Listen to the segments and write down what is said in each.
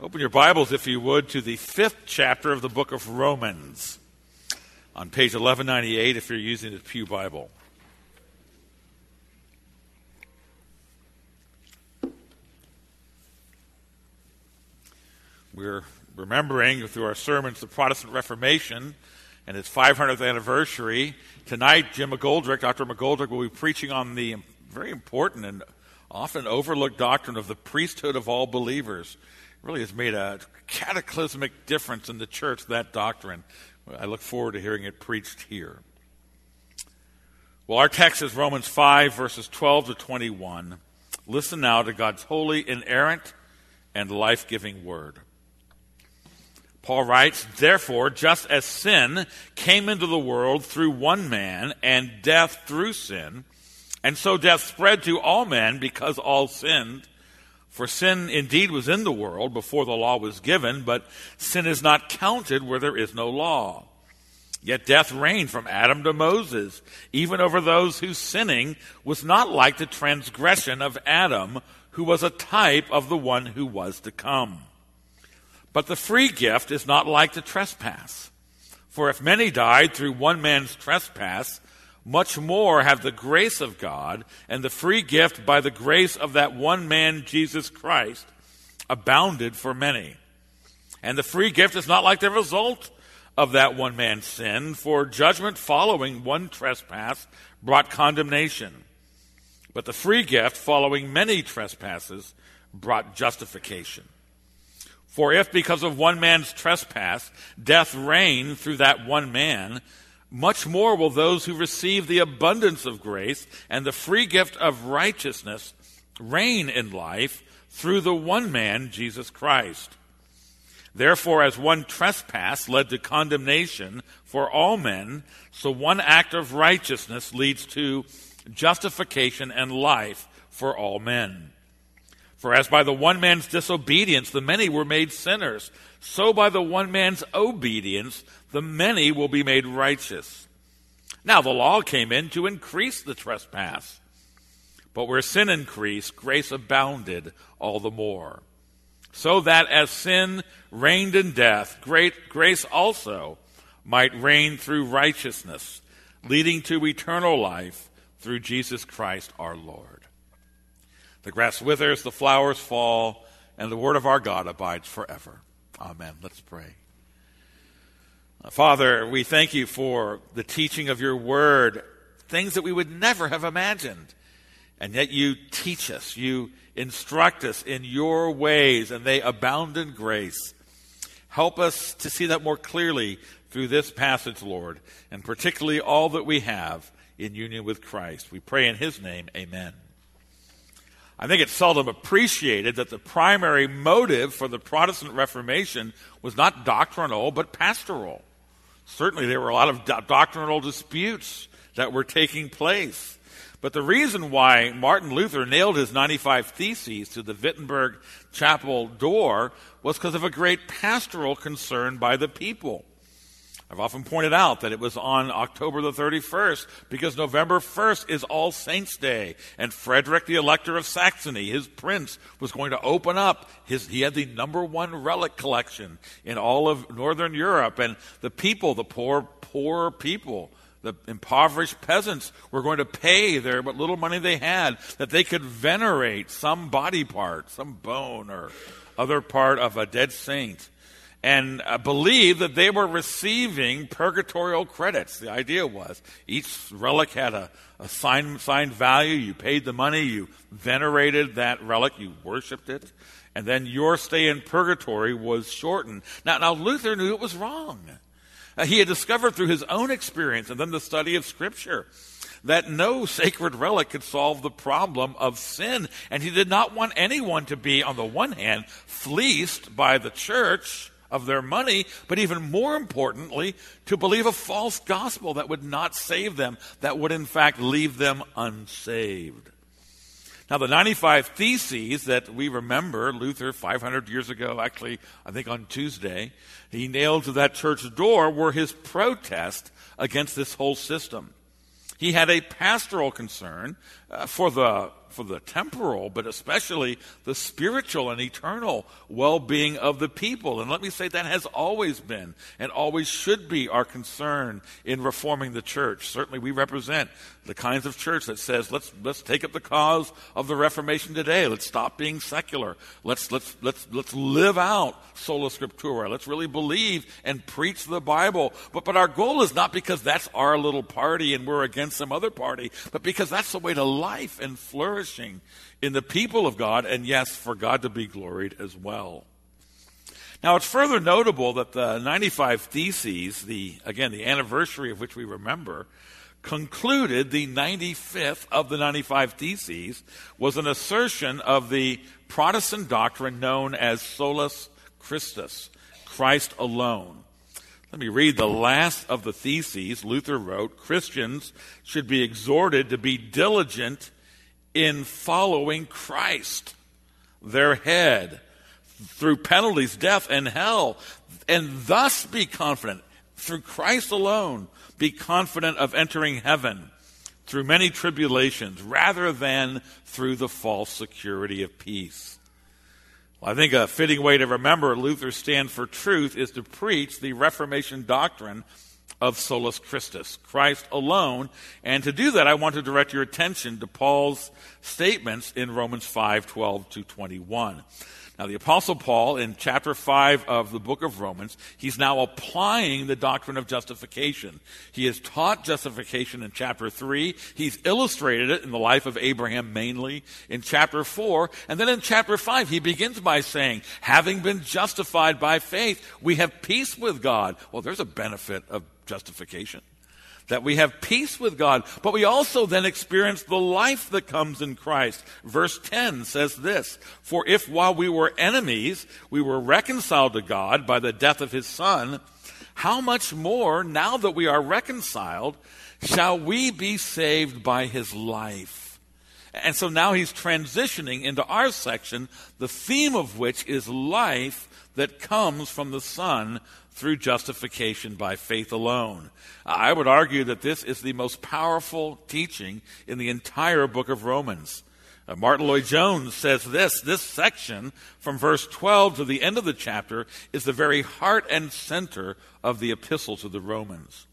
Open your Bibles, if you would, to the 5th chapter of the book of Romans on page 1198 if you're using the Pew Bible. We're remembering through our sermons the Protestant Reformation and its 500th anniversary. Tonight, Dr. McGoldrick, will be preaching on the very important and often overlooked doctrine of the priesthood of all believers. It really has made a cataclysmic difference in the church, that doctrine. I look forward to hearing it preached here. Well, our text is Romans 5, verses 12 to 21. Listen now to God's holy, inerrant, and life-giving word. Paul writes, "Therefore, just as sin came into the world through one man, and death through sin, and so death spread to all men because all sinned. For sin indeed was in the world before the law was given, but sin is not counted where there is no law. Yet death reigned from Adam to Moses, even over those whose sinning was not like the transgression of Adam, who was a type of the one who was to come. But the free gift is not like the trespass. For if many died through one man's trespass, much more have the grace of God and the free gift by the grace of that one man, Jesus Christ, abounded for many. And the free gift is not like the result of that one man's sin, for judgment following one trespass brought condemnation. But the free gift following many trespasses brought justification. For if because of one man's trespass death reigned through that one man, much more will those who receive the abundance of grace and the free gift of righteousness reign in life through the one man, Jesus Christ. Therefore, as one trespass led to condemnation for all men, so one act of righteousness leads to justification and life for all men. For as by the one man's disobedience the many were made sinners, so by the one man's obedience the many will be made righteous. Now the law came in to increase the trespass. But where sin increased, grace abounded all the more. So that as sin reigned in death, great grace also might reign through righteousness, leading to eternal life through Jesus Christ our Lord. The grass withers, the flowers fall, and the word of our God abides forever. Amen. Let's pray. Father, we thank you for the teaching of your word, things that we would never have imagined. And yet you teach us, you instruct us in your ways, and they abound in grace. Help us to see that more clearly through this passage, Lord, and particularly all that we have in union with Christ. We pray in his name, amen. I think it's seldom appreciated that the primary motive for the Protestant Reformation was not doctrinal, but pastoral. Certainly there were a lot of doctrinal disputes that were taking place. But the reason why Martin Luther nailed his 95 Theses to the Wittenberg chapel door was because of a great pastoral concern by the people. I've often pointed out that it was on October the 31st because November 1st is All Saints' Day, and Frederick the Elector of Saxony, his prince, was going to open up he had the number one relic collection in all of Northern Europe, and the people, the poor people, the impoverished peasants were going to pay what little money they had that they could venerate some body part, some bone or other part of a dead saint, and believed that they were receiving purgatorial credits. The idea was each relic had a signed value. You paid the money, you venerated that relic, you worshipped it, and then your stay in purgatory was shortened. Now Luther knew it was wrong. He had discovered through his own experience and then the study of Scripture that no sacred relic could solve the problem of sin, and he did not want anyone to be, on the one hand, fleeced by the church of their money, but even more importantly, to believe a false gospel that would not save them, that would in fact leave them unsaved. Now, the 95 Theses that we remember, Luther 500 years ago, actually, I think on Tuesday, he nailed to that church door, were his protest against this whole system. He had a pastoral concern for the for the temporal, but especially the spiritual and eternal well-being of the people. And let me say that has always been and always should be our concern in reforming the church. Certainly we represent the kinds of church that says, let's take up the cause of the Reformation today. Let's stop being secular. Let's live out sola scriptura. Let's really believe and preach the Bible. But our goal is not because that's our little party and we're against some other party, but because that's the way to life and flourishing in the people of God, and yes, for God to be gloried as well. Now, it's further notable that the 95 Theses, the anniversary of which we remember, concluded the 95th of the 95 Theses was an assertion of the Protestant doctrine known as solus Christus, Christ alone. Let me read the last of the Theses. Luther wrote, Christians should be exhorted to be diligent in following Christ, their head, through penalties, death, and hell, and thus be confident, through Christ alone, be confident of entering heaven through many tribulations, rather than through the false security of peace. Well, I think a fitting way to remember Luther's stand for truth is to preach the Reformation doctrine of solus Christus, Christ alone. And to do that, I want to direct your attention to Paul's statements in Romans 5:12-21. Now, the Apostle Paul, in chapter 5 of the book of Romans, he's now applying the doctrine of justification. He has taught justification in chapter 3. He's illustrated it in the life of Abraham mainly in chapter 4. And then in chapter 5, he begins by saying, having been justified by faith, we have peace with God. Well, there's a benefit of justification, that we have peace with God, but we also then experience the life that comes in Christ. Verse 10 says this, for if while we were enemies, we were reconciled to God by the death of his Son, how much more, now that we are reconciled, shall we be saved by his life? And so now he's transitioning into our section, the theme of which is life that comes from the Son through justification by faith alone. I would argue that this is the most powerful teaching in the entire book of Romans. Martin Lloyd-Jones says this section from verse 12 to the end of the chapter is the very heart and center of the epistle to the Romans.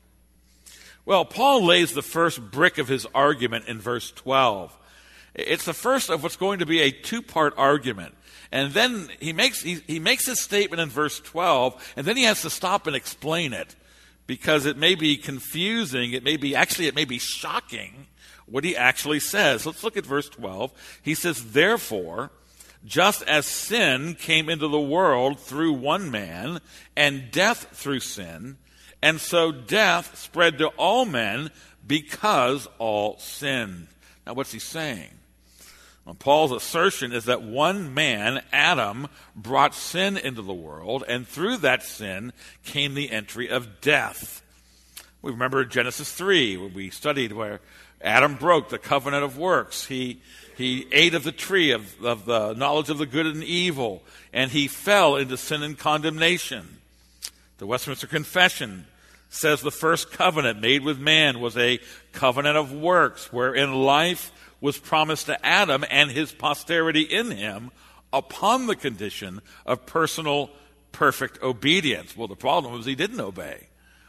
Well, Paul lays the first brick of his argument in verse 12. It's the first of what's going to be a two-part argument. And then he makes his statement in verse 12, and then he has to stop and explain it because it may be confusing, it may be shocking what he actually says. Let's look at verse 12. He says, therefore, just as sin came into the world through one man, and death through sin, and so death spread to all men because all sinned. Now, what's he saying? Well, Paul's assertion is that one man, Adam, brought sin into the world, and through that sin came the entry of death. We remember Genesis 3, where we studied where Adam broke the covenant of works. He ate of the tree of the knowledge of the good and evil, and he fell into sin and condemnation. The Westminster Confession says the first covenant made with man was a covenant of works, wherein life was promised to Adam and his posterity in him upon the condition of personal, perfect obedience. Well, the problem was he didn't obey.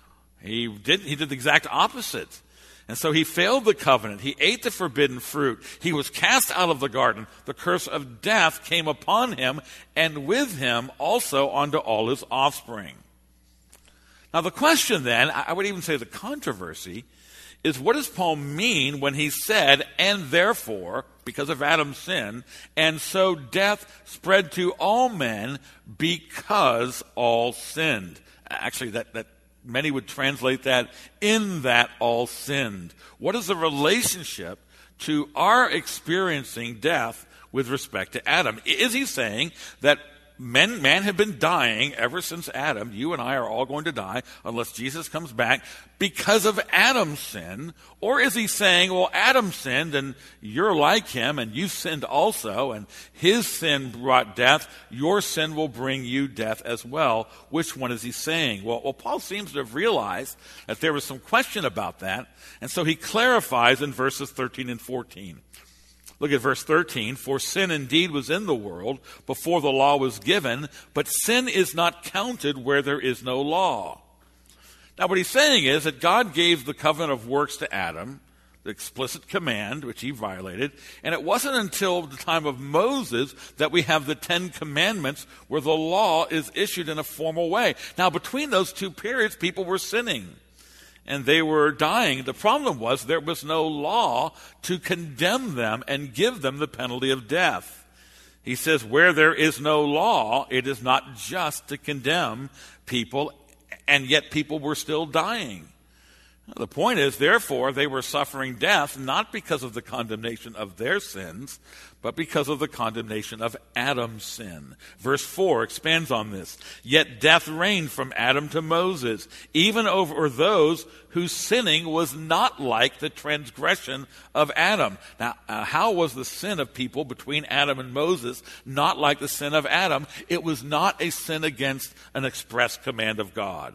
He did the exact opposite. And so he failed the covenant. He ate the forbidden fruit. He was cast out of the garden. The curse of death came upon him, and with him also onto all his offspring. Now the question then, I would even say the controversy, is what does Paul mean when he said, and therefore, because of Adam's sin, and so death spread to all men because all sinned? Actually, that many would translate that, in that all sinned. What is the relationship to our experiencing death with respect to Adam? Is he saying that man have been dying ever since Adam? You and I are all going to die unless Jesus comes back because of Adam's sin. Or is he saying, well, Adam sinned and you're like him and you sinned also, and his sin brought death. Your sin will bring you death as well. Which one is he saying? Well, Paul seems to have realized that there was some question about that. And so he clarifies in verses 13 and 14. Look at verse 13. For sin indeed was in the world before the law was given, but sin is not counted where there is no law. Now what he's saying is that God gave the covenant of works to Adam, the explicit command, which he violated, and it wasn't until the time of Moses that we have the Ten Commandments where the law is issued in a formal way. Now between those two periods, people were sinning. And they were dying. The problem was there was no law to condemn them and give them the penalty of death. He says, where there is no law, it is not just to condemn people, and yet people were still dying. The point is, therefore, they were suffering death not because of the condemnation of their sins, but because of the condemnation of Adam's sin. Verse 4 expands on this. Yet death reigned from Adam to Moses, even over those whose sinning was not like the transgression of Adam. Now, how was the sin of people between Adam and Moses not like the sin of Adam? It was not a sin against an express command of God.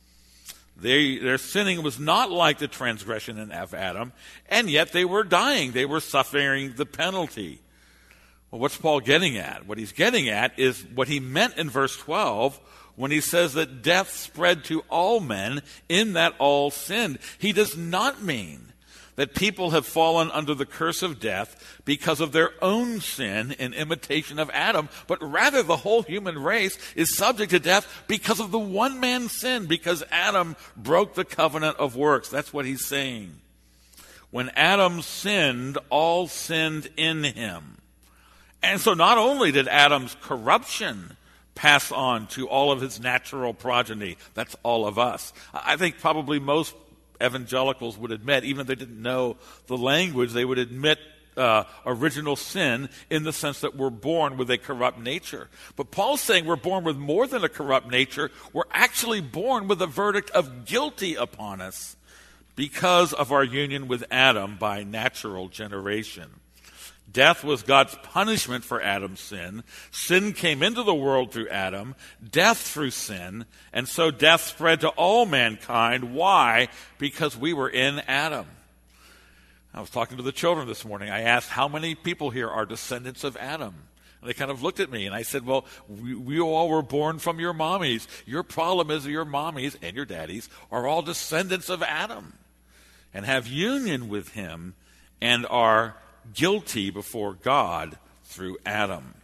Their sinning was not like the transgression of Adam, and yet they were dying. They were suffering the penalty. Well, what's Paul getting at? What he's getting at is what he meant in verse 12 when he says that death spread to all men in that all sinned. He does not mean that people have fallen under the curse of death because of their own sin in imitation of Adam, but rather the whole human race is subject to death because of the one man's sin, because Adam broke the covenant of works. That's what he's saying. When Adam sinned, all sinned in him. And so not only did Adam's corruption pass on to all of his natural progeny, that's all of us. I think probably most evangelicals would admit, even if they didn't know the language, they would admit original sin in the sense that we're born with a corrupt nature. But Paul's saying we're born with more than a corrupt nature. We're actually born with a verdict of guilty upon us because of our union with Adam by natural generation. Death was God's punishment for Adam's sin. Sin came into the world through Adam, death through sin, and so death spread to all mankind. Why? Because we were in Adam. I was talking to the children this morning. I asked how many people here are descendants of Adam. And they kind of looked at me, and I said, well, we all were born from your mommies. Your problem is your mommies and your daddies are all descendants of Adam and have union with him and are guilty before God through Adam.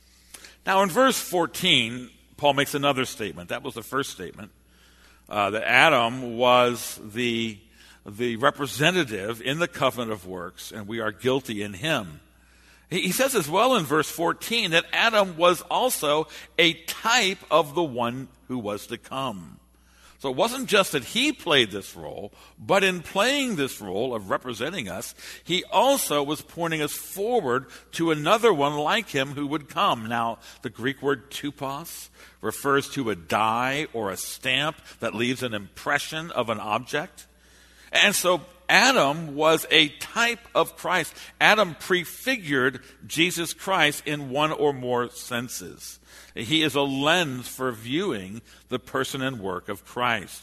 Now in verse 14, Paul makes another statement. That was the first statement, that Adam was the representative in the covenant of works, and we are guilty in him. He says as well in verse 14 that Adam was also a type of the one who was to come. So it wasn't just that he played this role, but in playing this role of representing us, he also was pointing us forward to another one like him who would come. Now, the Greek word tupos refers to a die or a stamp that leaves an impression of an object. And so Adam was a type of Christ. Adam prefigured Jesus Christ in one or more senses. He is a lens for viewing the person and work of Christ.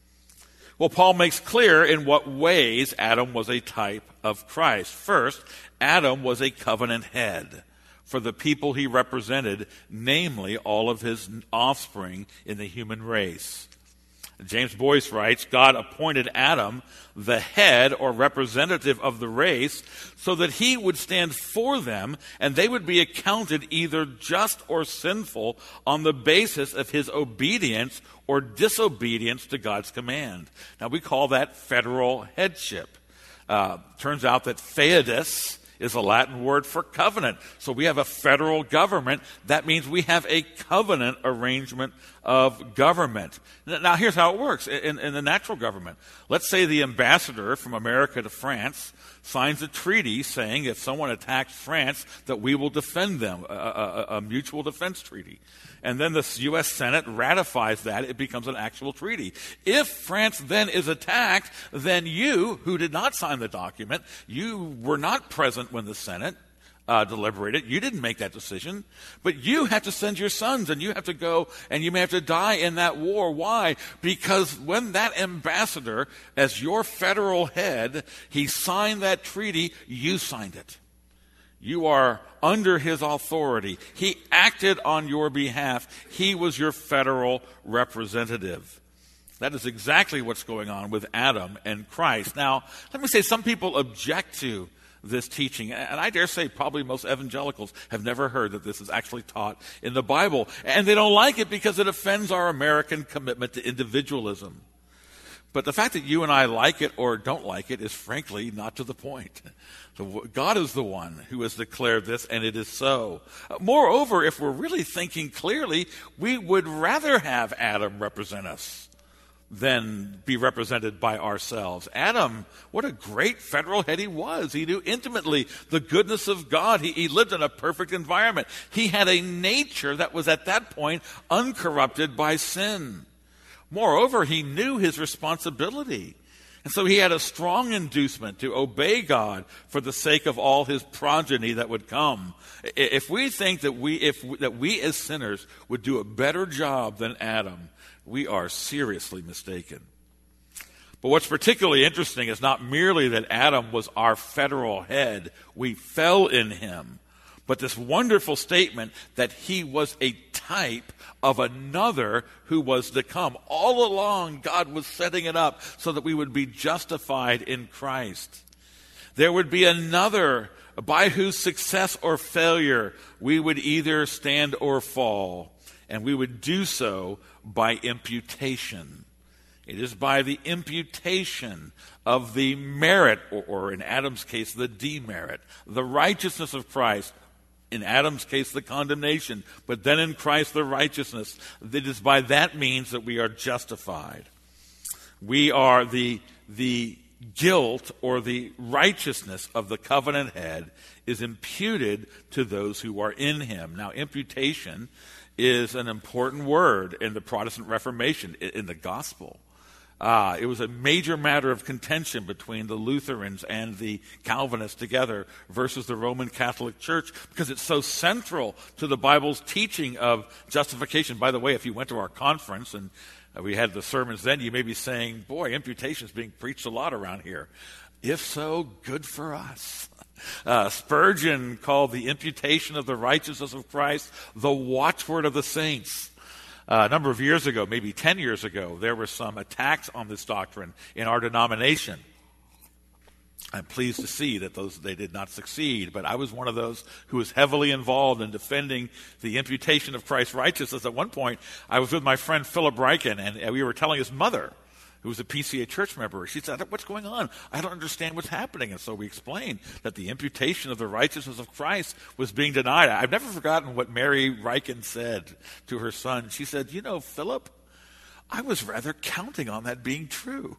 Well, Paul makes clear in what ways Adam was a type of Christ. First, Adam was a covenant head for the people he represented, namely all of his offspring in the human race. James Boyce writes, God appointed Adam the head or representative of the race so that he would stand for them and they would be accounted either just or sinful on the basis of his obedience or disobedience to God's command. Now we call that federal headship. Turns out that feodus is a Latin word for covenant. So we have a federal government. That means we have a covenant arrangement of government. Now, here's how it works in the natural government. Let's say the ambassador from America to France signs a treaty saying if someone attacks France, that we will defend them, a mutual defense treaty. And then the U.S. Senate ratifies that. It becomes an actual treaty. If France then is attacked, then you, who did not sign the document, you were not present when the Senate deliberated. You didn't make that decision. But you have to send your sons, and you have to go, and you may have to die in that war. Why? Because when that ambassador, as your federal head, he signed that treaty, you signed it. You are under his authority. He acted on your behalf. He was your federal representative. That is exactly what's going on with Adam and Christ. Now, let me say, some people object to this teaching, and I dare say probably most evangelicals have never heard that this is actually taught in the Bible, and they don't like it because it offends our American commitment to individualism. But the fact that you and I like it or don't like it is frankly not to the point. So God is the one who has declared this, and it is so. Moreover, if we're really thinking clearly, we would rather have Adam represent us than be represented by ourselves. Adam, what a great federal head he was. He knew intimately the goodness of God. He lived in a perfect environment. He had a nature that was at that point uncorrupted by sin. Moreover, he knew his responsibility. And so he had a strong inducement to obey God for the sake of all his progeny that would come. If we think that we as sinners would do a better job than Adam, we are seriously mistaken. But what's particularly interesting is not merely that Adam was our federal head, we fell in him, but this wonderful statement that he was a type of another who was to come. All along, God was setting it up so that we would be justified in Christ. There would be another by whose success or failure we would either stand or fall, and we would do so by imputation. It is by the imputation of the merit, or in Adam's case, the demerit, the righteousness of Christ. In Adam's case, the condemnation, but then in Christ, the righteousness. It is by that means that we are justified. We are the guilt or the righteousness of the covenant head is imputed to those who are in him. Now, imputation is an important word in the Protestant Reformation, in the gospel. It was a major matter of contention between the Lutherans and the Calvinists together versus the Roman Catholic Church because it's so central to the Bible's teaching of justification. By the way, if you went to our conference and we had the sermons then, you may be saying, boy, imputation is being preached a lot around here. If so, good for us. Spurgeon called the imputation of the righteousness of Christ the watchword of the saints. A number of years ago, maybe 10 years ago, there were some attacks on this doctrine in our denomination. I'm pleased to see that they did not succeed, but I was one of those who was heavily involved in defending the imputation of Christ's righteousness. At one point, I was with my friend Philip Ryken, and we were telling his mother, who was a PCA church member. She said, what's going on? I don't understand what's happening. And so we explained that the imputation of the righteousness of Christ was being denied. I've never forgotten what Mary Ryken said to her son. She said, Philip, I was rather counting on that being true.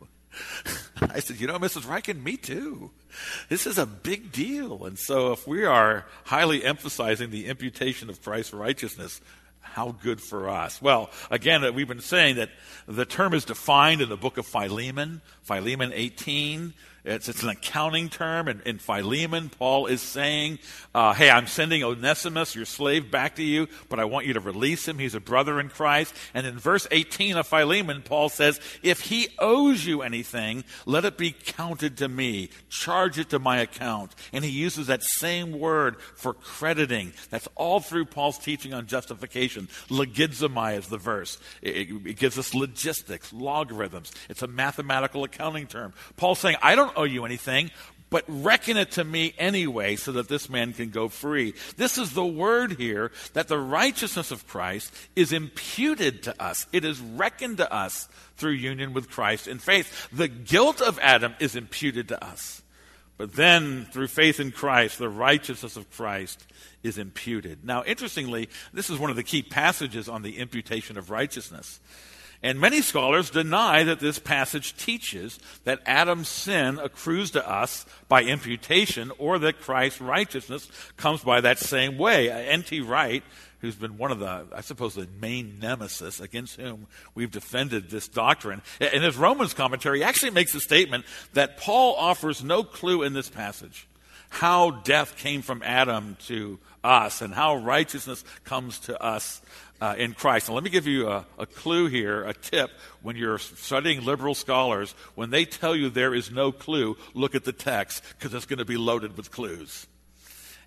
I said, Mrs. Ryken, me too. This is a big deal. And so if we are highly emphasizing the imputation of Christ's righteousness, how good for us. Well, again, we've been saying that the term is defined in the book of Philemon, Philemon 18. It's an accounting term. And in Philemon, Paul is saying, hey, I'm sending Onesimus, your slave, back to you, but I want you to release him. He's a brother in Christ. And in verse 18 of Philemon, Paul says, if he owes you anything, let it be counted to me. Charge it to my account. And he uses that same word for crediting. That's all through Paul's teaching on justification. Logizomai is the verse. It gives us logistics, logarithms. It's a mathematical accounting term. Paul's saying, I don't owe you anything, but reckon it to me anyway so that this man can go free. This is the word here that the righteousness of Christ is imputed to us. It is reckoned to us through union with Christ in faith. The guilt of Adam is imputed to us. But then through faith in Christ, the righteousness of Christ is imputed. Now, interestingly, this is one of the key passages on the imputation of righteousness. And many scholars deny that this passage teaches that Adam's sin accrues to us by imputation or that Christ's righteousness comes by that same way. N.T. Wright, who's been one of the main nemesis against whom we've defended this doctrine, in his Romans commentary, he actually makes a statement that Paul offers no clue in this passage how death came from Adam to us and how righteousness comes to us in Christ. Now, let me give you a clue here, a tip. When you're studying liberal scholars, when they tell you there is no clue, look at the text because it's going to be loaded with clues.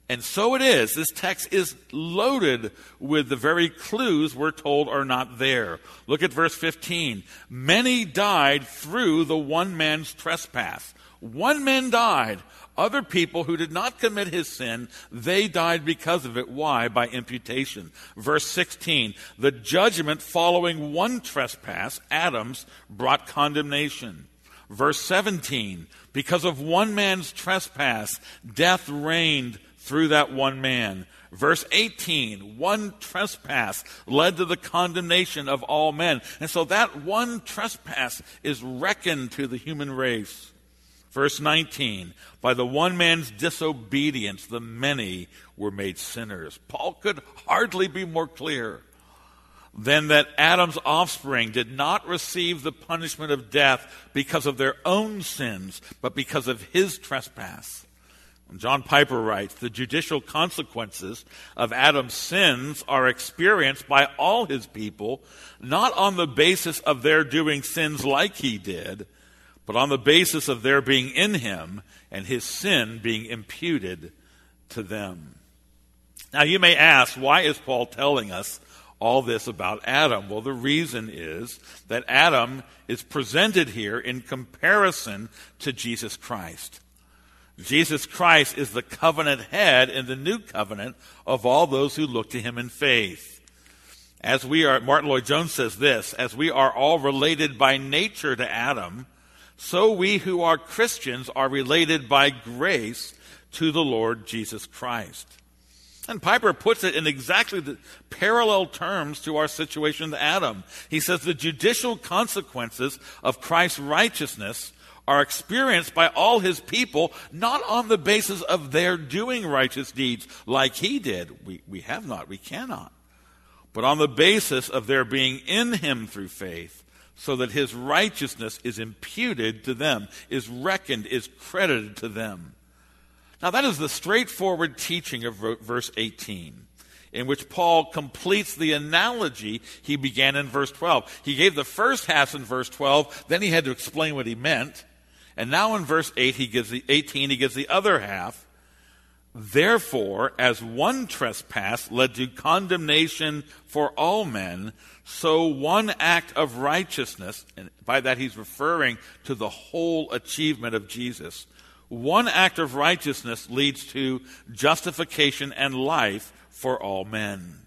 And so it is. This text is loaded with the very clues we're told are not there. Look at verse 15. Many died through the one man's trespass. One man died. Other people who did not commit his sin, they died because of it. Why? By imputation. Verse 16. The judgment following one trespass, Adam's, brought condemnation. Verse 17. Because of one man's trespass, death reigned through that one man. Verse 18, one trespass led to the condemnation of all men. And so that one trespass is reckoned to the human race. Verse 19, by the one man's disobedience, the many were made sinners. Paul could hardly be more clear than that Adam's offspring did not receive the punishment of death because of their own sins, but because of his trespass. John Piper writes, the judicial consequences of Adam's sins are experienced by all his people, not on the basis of their doing sins like he did, but on the basis of their being in him and his sin being imputed to them. Now you may ask, why is Paul telling us all this about Adam? Well, the reason is that Adam is presented here in comparison to Jesus Christ. Jesus Christ is the covenant head in the new covenant of all those who look to him in faith. As we are, Martin Lloyd-Jones says this, as we are all related by nature to Adam, so we who are Christians are related by grace to the Lord Jesus Christ. And Piper puts it in exactly the parallel terms to our situation to Adam. He says the judicial consequences of Christ's righteousness are experienced by all his people, not on the basis of their doing righteous deeds like he did. We have not, we cannot. But on the basis of their being in him through faith, so that his righteousness is imputed to them, is reckoned, is credited to them. Now that is the straightforward teaching of verse 18, in which Paul completes the analogy he began in verse 12. He gave the first half in verse 12, then he had to explain what he meant. And now in verse 18, he gives the other half. Therefore, as one trespass led to condemnation for all men, so one act of righteousness, and by that he's referring to the whole achievement of Jesus, one act of righteousness leads to justification and life for all men.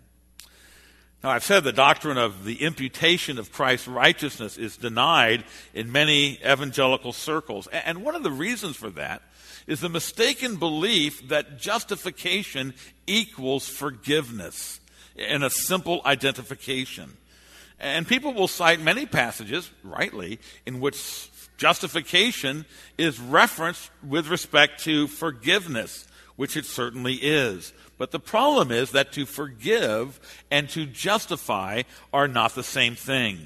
Now, I've said the doctrine of the imputation of Christ's righteousness is denied in many evangelical circles. And one of the reasons for that is the mistaken belief that justification equals forgiveness in a simple identification. And people will cite many passages, rightly, in which justification is referenced with respect to forgiveness, which it certainly is. But the problem is that to forgive and to justify are not the same thing.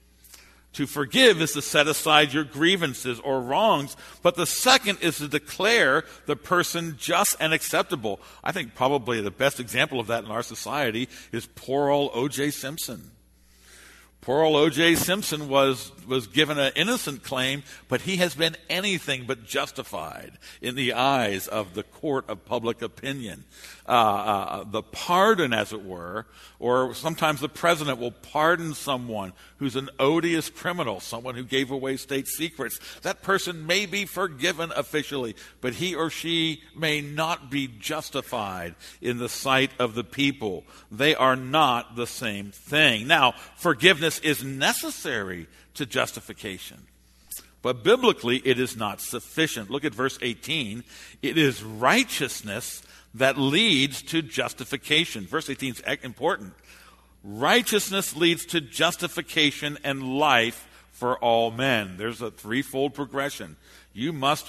To forgive is to set aside your grievances or wrongs, but the second is to declare the person just and acceptable. I think probably the best example of that in our society is poor old O.J. Simpson. Poor old O.J. Simpson was given an innocent claim, but he has been anything but justified in the eyes of the court of public opinion. The pardon, as it were, or sometimes the president will pardon someone who's an odious criminal, someone who gave away state secrets. That person may be forgiven officially, but he or she may not be justified in the sight of the people. They are not the same thing. Now, forgiveness is necessary to justification, but biblically it is not sufficient. Look at verse 18. It is righteousness that leads to justification. Verse 18 is important. Righteousness leads to justification and life for all men. There's a threefold progression. You must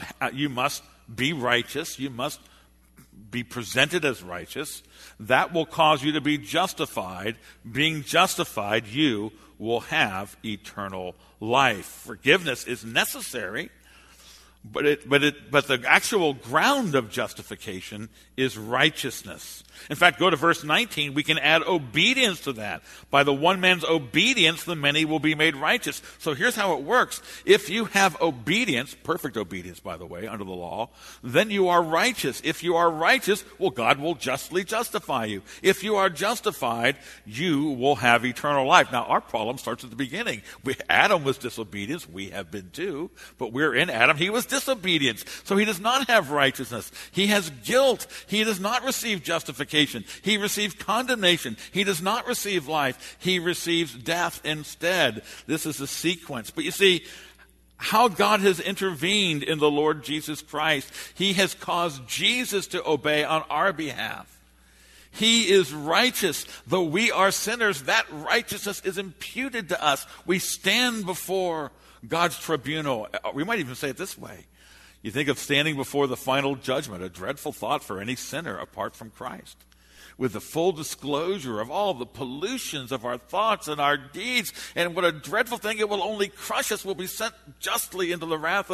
be righteous. You must be presented as righteous. That will cause you to be justified. Being justified, you will have eternal life. Forgiveness is necessary, But the actual ground of justification is righteousness. In fact, go to verse 19. We can add obedience to that. By the one man's obedience, the many will be made righteous. So here's how it works. If you have obedience, perfect obedience, by the way, under the law, then you are righteous. If you are righteous, well, God will justly justify you. If you are justified, you will have eternal life. Now, our problem starts at the beginning. Adam was disobedience. We have been too. But we're in Adam. He was disobedience. So he does not have righteousness. He has guilt. He does not receive justification. He receives condemnation. He does not receive life. He receives death instead. This is a sequence. But you see, how God has intervened in the Lord Jesus Christ. He has caused Jesus to obey on our behalf. He is righteous. Though we are sinners, that righteousness is imputed to us. We stand before God's tribunal. We might even say it this way. You think of standing before the final judgment, a dreadful thought for any sinner apart from Christ. With the full disclosure of all the pollutions of our thoughts and our deeds. And what a dreadful thing, it will only crush us. We'll be sent justly into the wrath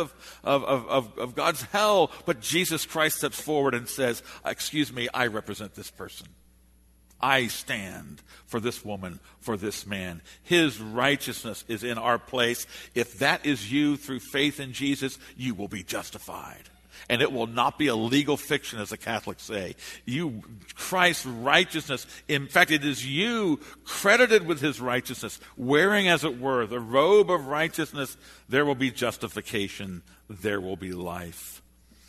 of God's hell. But Jesus Christ steps forward and says, excuse me, I represent this person. I stand for this woman, for this man. His righteousness is in our place. If that is you through faith in Jesus, you will be justified. And it will not be a legal fiction, as the Catholics say. Christ's righteousness, in fact, it is you credited with his righteousness, wearing, as it were, the robe of righteousness. There will be justification. There will be life.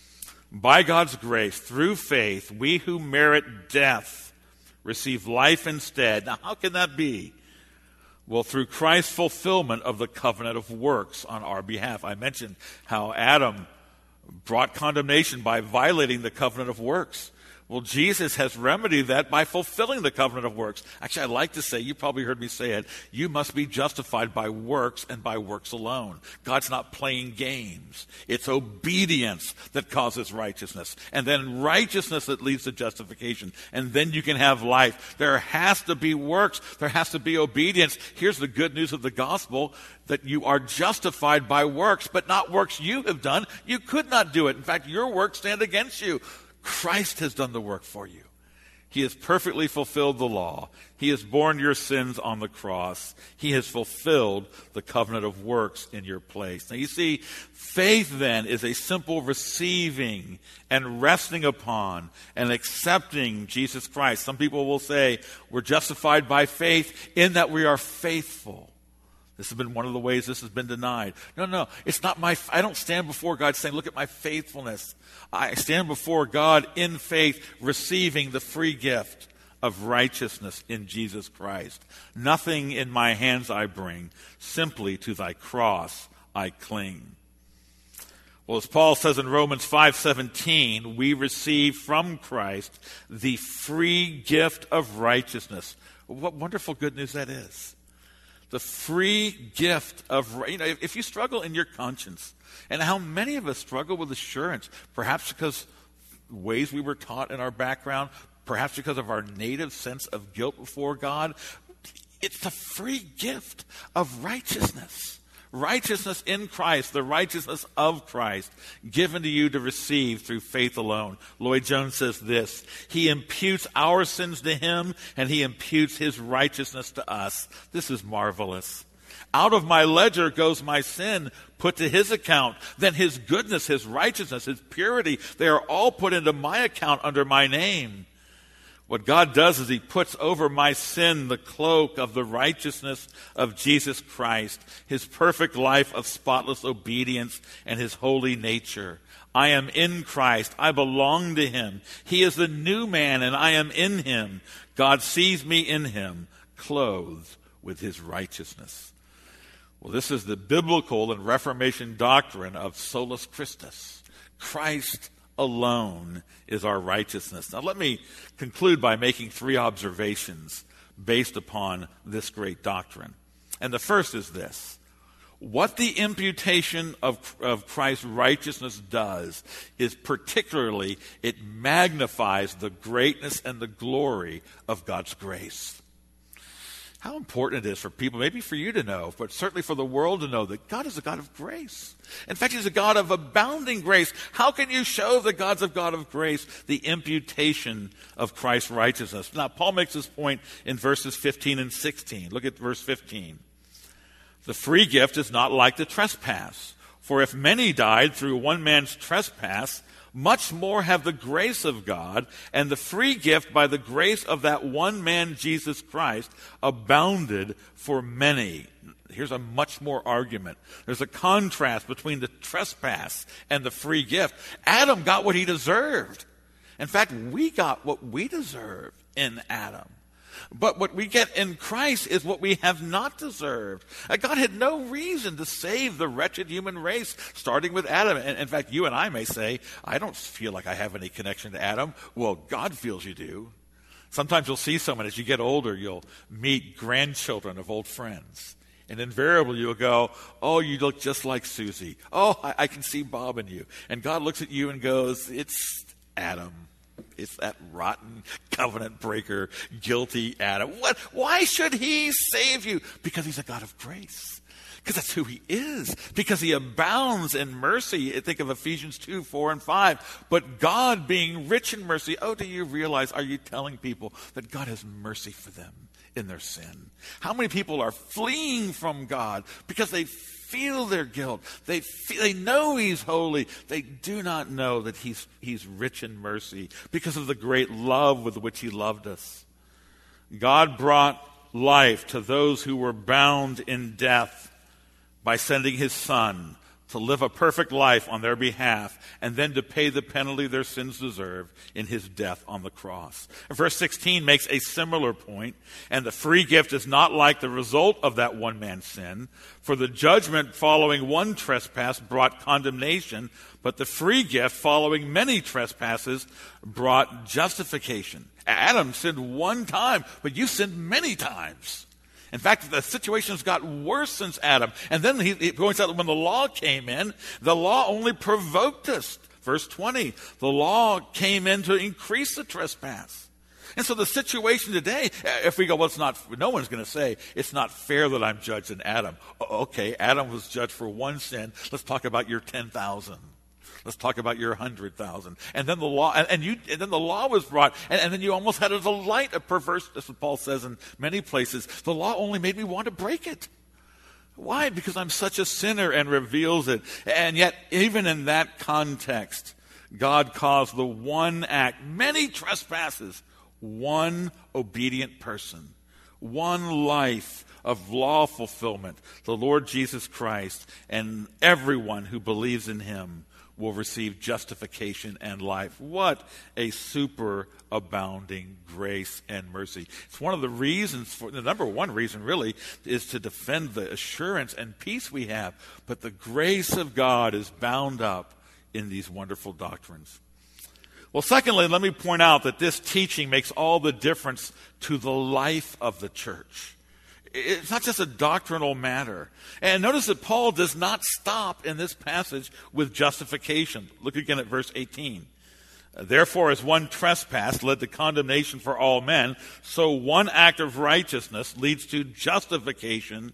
By God's grace, through faith, we who merit death receive life instead. Now, how can that be? Well, through Christ's fulfillment of the covenant of works on our behalf. I mentioned how Adam brought condemnation by violating the covenant of works. Well, Jesus has remedied that by fulfilling the covenant of works. Actually, I'd like to say, you probably heard me say it, you must be justified by works and by works alone. God's not playing games. It's obedience that causes righteousness. And then righteousness that leads to justification. And then you can have life. There has to be works. There has to be obedience. Here's the good news of the gospel, that you are justified by works, but not works you have done. You could not do it. In fact, your works stand against you. Christ has done the work for you. He has perfectly fulfilled the law. He has borne your sins on the cross. He has fulfilled the covenant of works in your place. Now you see, faith then is a simple receiving and resting upon and accepting Jesus Christ. Some people will say we're justified by faith in that we are faithful. This has been one of the ways this has been denied. No, it's not I don't stand before God saying, look at my faithfulness. I stand before God in faith, receiving the free gift of righteousness in Jesus Christ. Nothing in my hands I bring, simply to thy cross I cling. Well, as Paul says in Romans 5:17, we receive from Christ the free gift of righteousness. What wonderful good news that is. The free gift of, if you struggle in your conscience, and how many of us struggle with assurance, perhaps because ways we were taught in our background, perhaps because of our native sense of guilt before God, it's the free gift of righteousness. Righteousness in Christ, the righteousness of Christ, given to you to receive through faith alone. Lloyd Jones says this, he imputes our sins to him, and he imputes his righteousness to us. This is marvelous. Out of my ledger goes my sin, put to his account. Then his goodness, his righteousness, his purity, they are all put into my account under my name. What God does is he puts over my sin the cloak of the righteousness of Jesus Christ, his perfect life of spotless obedience and his holy nature. I am in Christ. I belong to him. He is the new man and I am in him. God sees me in him, clothed with his righteousness. Well, this is the biblical and Reformation doctrine of solus Christus. Christ alone is our righteousness. Now let me conclude by making 3 observations based upon this great doctrine. And the first is this. What the imputation of Christ's righteousness does is particularly it magnifies the greatness and the glory of God's grace. how important it is for people, maybe for you to know, but certainly for the world to know that God is a God of grace. In fact, he's a God of abounding grace. How can you show that God's a God of grace? The imputation of Christ's righteousness. Now, Paul makes this point in verses 15 and 16. Look at verse 15. The free gift is not like the trespass. For if many died through one man's trespass, much more have the grace of God and the free gift by the grace of that one man, Jesus Christ, abounded for many. Here's a much more argument. There's a contrast between the trespass and the free gift. Adam got what he deserved. In fact, we got what we deserve in Adam. But what we get in Christ is what we have not deserved. God had no reason to save the wretched human race, starting with Adam. And in fact, you and I may say, I don't feel like I have any connection to Adam. Well, God feels you do. Sometimes you'll see someone, as you get older, you'll meet grandchildren of old friends. And invariably you'll go, oh, you look just like Susie. Oh, I can see Bob in you. And God looks at you and goes, it's Adam. It's that rotten covenant breaker, guilty Adam. What? Why should he save you? Because he's a God of grace. Because that's who he is. Because he abounds in mercy. Think of Ephesians 2, 4, and 5. But God being rich in mercy. Oh, do you realize, are you telling people that God has mercy for them in their sin? How many people are fleeing from God because they feel their guilt? They know he's holy. They do not know that he's rich in mercy because of the great love with which he loved us. God brought life to those who were bound in death by sending his Son to live a perfect life on their behalf and then to pay the penalty their sins deserve in his death on the cross. And verse 16 makes a similar point, and the free gift is not like the result of that one man's sin, for the judgment following one trespass brought condemnation, but the free gift following many trespasses brought justification. Adam sinned one time, but you sinned many times. In fact, the situation has gotten worse since Adam. And then he points out that when the law came in, the law only provoked us. Verse 20, the law came in to increase the trespass. And so the situation today, if we go, well, it's not, no one's going to say, it's not fair that I'm judged in Adam. Okay, Adam was judged for one sin. Let's talk about your 10,000. Let's talk about your 100,000. And then the law, and then the law was brought, and then you almost had a delight of perverse, as Paul says in many places. The law only made me want to break it. Why? Because I'm such a sinner, and reveals it. And yet, even in that context, God caused the one act, many trespasses, one obedient person, one life of law fulfillment, the Lord Jesus Christ, and everyone who believes in him will receive justification and life. What a superabounding grace and mercy. It's one of the reasons, the number one reason really, is to defend the assurance and peace we have. But the grace of God is bound up in these wonderful doctrines. Well, secondly, let me point out that this teaching makes all the difference to the life of the church. It's not just a doctrinal matter. And notice that Paul does not stop in this passage with justification. Look again at verse 18. Therefore, as one trespass led to condemnation for all men, so one act of righteousness leads to justification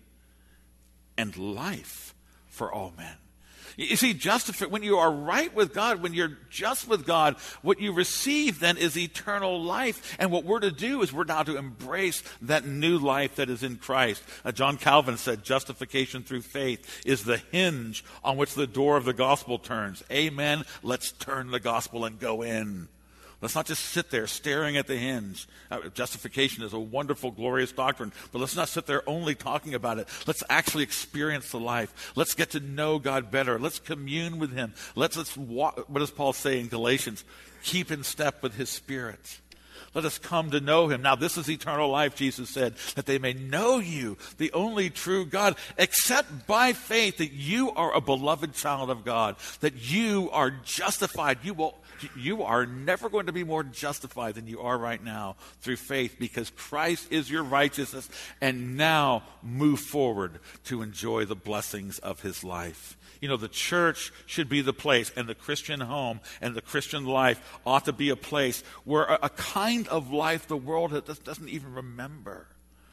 and life for all men. You see, when you are right with God, when you're just with God, what you receive then is eternal life. And what we're to do is we're now to embrace that new life that is in Christ. John Calvin said, justification through faith is the hinge on which the door of the gospel turns. Amen. Let's turn the gospel and go in. Let's not just sit there staring at the hinge. Justification is a wonderful, glorious doctrine, but let's not sit there only talking about it. Let's actually experience the life. Let's get to know God better. Let's commune with him. Let's walk, what does Paul say in Galatians? Keep in step with his Spirit. Let us come to know him. Now, this is eternal life, Jesus said, that they may know you, the only true God, except by faith that you are a beloved child of God, that you are justified. You are never going to be more justified than you are right now through faith, because Christ is your righteousness, and now move forward to enjoy the blessings of his life. You know, the church should be the place, and the Christian home and the Christian life ought to be a place where a kind of life the world doesn't even remember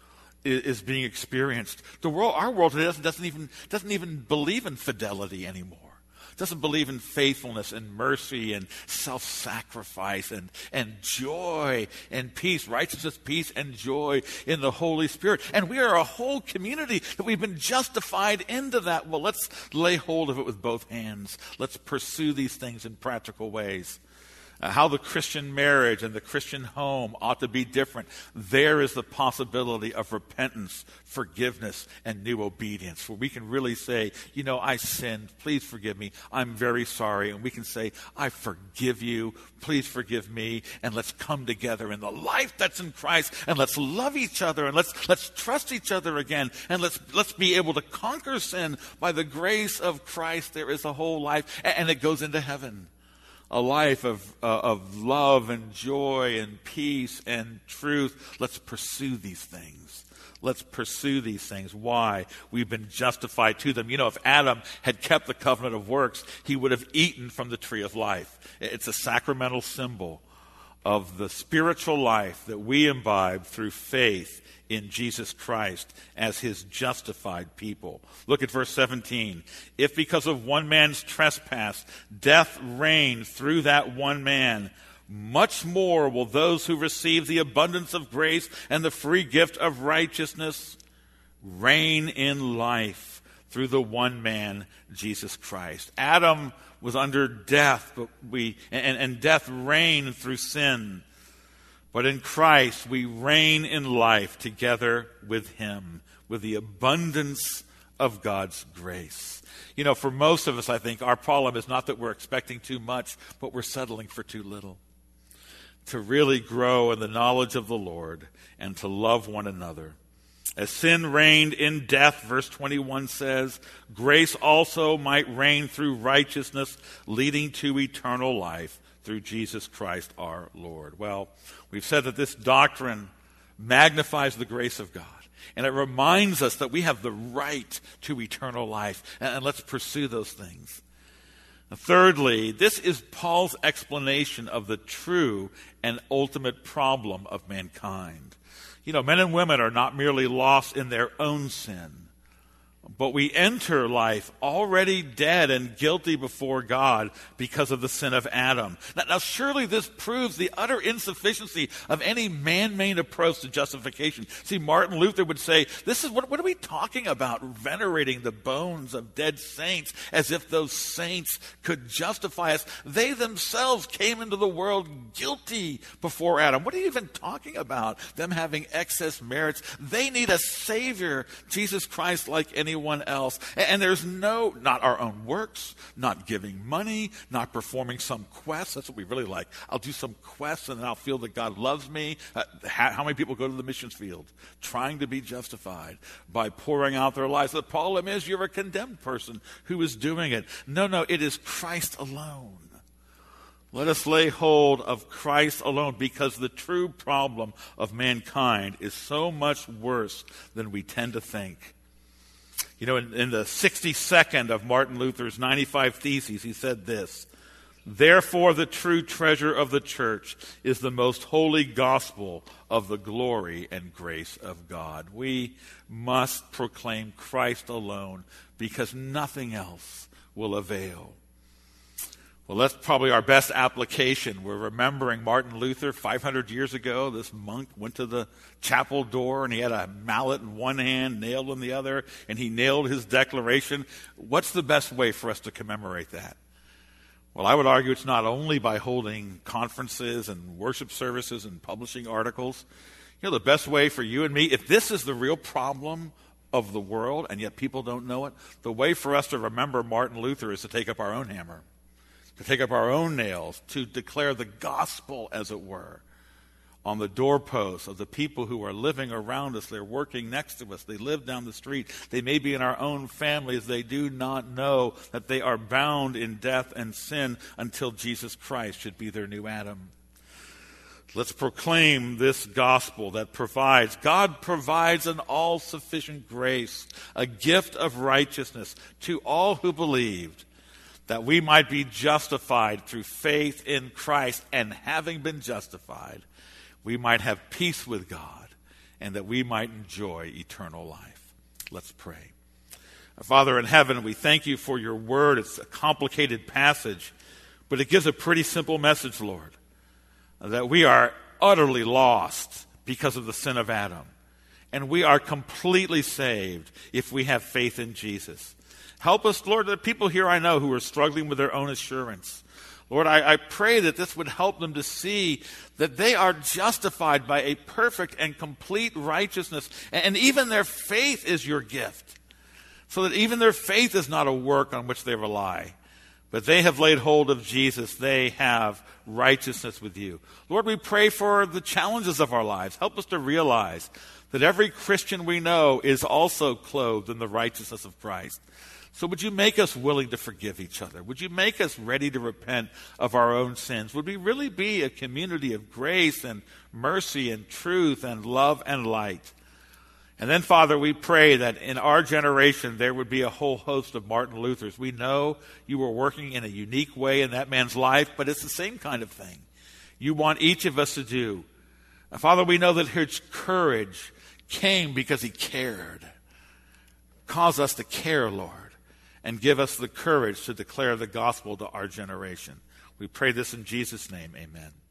is being experienced. Our world today doesn't even believe in fidelity anymore. Doesn't believe in faithfulness and mercy and self-sacrifice and joy and peace, righteousness, peace, and joy in the Holy Spirit. And we are a whole community that we've been justified into that. Well, let's lay hold of it with both hands. Let's pursue these things in practical ways. How the Christian marriage and the Christian home ought to be different. There is the possibility of repentance, forgiveness, and new obedience, where we can really say, I sinned. Please forgive me. I'm very sorry. And we can say, I forgive you. Please forgive me. And let's come together in the life that's in Christ. And let's love each other. And let's trust each other again. And let's be able to conquer sin by the grace of Christ. There is a whole life, and it goes into heaven. A life of love and joy and peace and truth. Let's pursue these things. Let's pursue these things. Why? We've been justified to them. If Adam had kept the covenant of works, he would have eaten from the tree of life. It's a sacramental symbol of the spiritual life that we imbibe through faith in Jesus Christ as his justified people. Look at verse 17. If because of one man's trespass death reigned through that one man, much more will those who receive the abundance of grace and the free gift of righteousness reign in life through the one man, Jesus Christ. Adam was under death, but and death reigned through sin. But in Christ, we reign in life together with him, with the abundance of God's grace. For most of us, I think, our problem is not that we're expecting too much, but we're settling for too little. To really grow in the knowledge of the Lord and to love one another. As sin reigned in death, verse 21 says, grace also might reign through righteousness, leading to eternal life through Jesus Christ our Lord. Well, we've said that this doctrine magnifies the grace of God. And it reminds us that we have the right to eternal life. And let's pursue those things. Thirdly, this is Paul's explanation of the true and ultimate problem of mankind. Men and women are not merely lost in their own sin, but we enter life already dead and guilty before God because of the sin of Adam. Now, surely this proves the utter insufficiency of any man-made approach to justification. See, Martin Luther would say, what are we talking about? Venerating the bones of dead saints as if those saints could justify us. They themselves came into the world guilty before Adam. What are you even talking about? Them having excess merits. They need a Savior, Jesus Christ, like anyone else. And there's not our own works, not giving money, not performing some quest. That's what we really like. I'll do some quest and then I'll feel that God loves me. How many people go to the missions field trying to be justified by pouring out their lives? The problem is you're a condemned person who is doing it. No, it is Christ alone. Let us lay hold of Christ alone, because the true problem of mankind is so much worse than we tend to think. In the 62nd of Martin Luther's 95 Theses, he said this: therefore the true treasure of the church is the most holy gospel of the glory and grace of God. We must proclaim Christ alone, because nothing else will avail. Well, that's probably our best application. We're remembering Martin Luther 500 years ago. This monk went to the chapel door and he had a mallet in one hand, nailed in the other, and he nailed his declaration. What's the best way for us to commemorate that? Well, I would argue it's not only by holding conferences and worship services and publishing articles. The best way for you and me, if this is the real problem of the world and yet people don't know it, the way for us to remember Martin Luther is to take up our own hammer, to take up our own nails, to declare the gospel, as it were, on the doorposts of the people who are living around us. They're working next to us. They live down the street. They may be in our own families. They do not know that they are bound in death and sin until Jesus Christ should be their new Adam. Let's proclaim this gospel that God provides an all-sufficient grace, a gift of righteousness to all who believed, that we might be justified through faith in Christ, and having been justified, we might have peace with God and that we might enjoy eternal life. Let's pray. Father in heaven, we thank you for your word. It's a complicated passage, but it gives a pretty simple message, Lord, that we are utterly lost because of the sin of Adam, and we are completely saved if we have faith in Jesus. Help us, Lord, the people here I know who are struggling with their own assurance. Lord, I pray that this would help them to see that they are justified by a perfect and complete righteousness, and even their faith is your gift, so that even their faith is not a work on which they rely, but they have laid hold of Jesus. They have righteousness with you. Lord, we pray for the challenges of our lives. Help us to realize that every Christian we know is also clothed in the righteousness of Christ. So would you make us willing to forgive each other? Would you make us ready to repent of our own sins? Would we really be a community of grace and mercy and truth and love and light? And then, Father, we pray that in our generation there would be a whole host of Martin Luthers. We know you were working in a unique way in that man's life, but it's the same kind of thing you want each of us to do. Father, we know that his courage came because he cared. Cause us to care, Lord, and give us the courage to declare the gospel to our generation. We pray this in Jesus' name. Amen.